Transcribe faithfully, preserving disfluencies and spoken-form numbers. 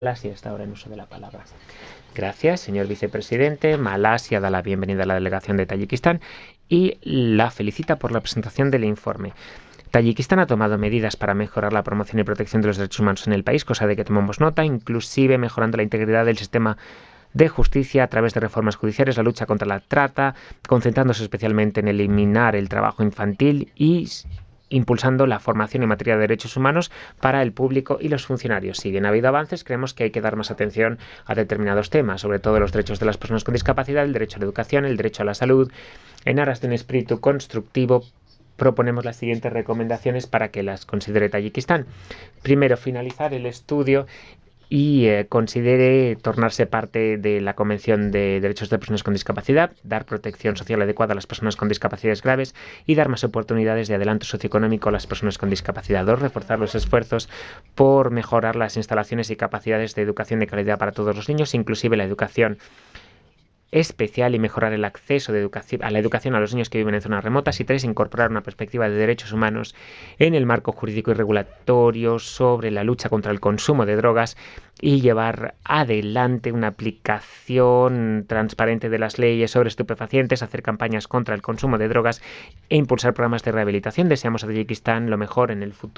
Malasia está ahora en uso de la palabra. Gracias, señor vicepresidente. Malasia da la bienvenida a la delegación de Tayikistán y la felicita por la presentación del informe. Tayikistán ha tomado medidas para mejorar la promoción y protección de los derechos humanos en el país, cosa de que tomamos nota, inclusive mejorando la integridad del sistema de justicia a través de reformas judiciales, la lucha contra la trata, concentrándose especialmente en eliminar el trabajo infantil y impulsando la formación en materia de derechos humanos para el público y los funcionarios. Si bien ha habido avances, creemos que hay que dar más atención a determinados temas, sobre todo los derechos de las personas con discapacidad, el derecho a la educación, el derecho a la salud. En aras de un espíritu constructivo, proponemos las siguientes recomendaciones para que las considere Tayikistán. Primero, finalizar el estudio y eh, considere tornarse parte de la Convención de Derechos de Personas con Discapacidad, dar protección social adecuada a las personas con discapacidades graves y dar más oportunidades de adelanto socioeconómico a las personas con discapacidad. Dos, reforzar los esfuerzos por mejorar las instalaciones y capacidades de educación de calidad para todos los niños, inclusive la educación especial, y mejorar el acceso de educación, a la educación a los niños que viven en zonas remotas. Y tres, incorporar una perspectiva de derechos humanos en el marco jurídico y regulatorio sobre la lucha contra el consumo de drogas y llevar adelante una aplicación transparente de las leyes sobre estupefacientes, hacer campañas contra el consumo de drogas e impulsar programas de rehabilitación. Deseamos a Tayikistán lo mejor en el futuro.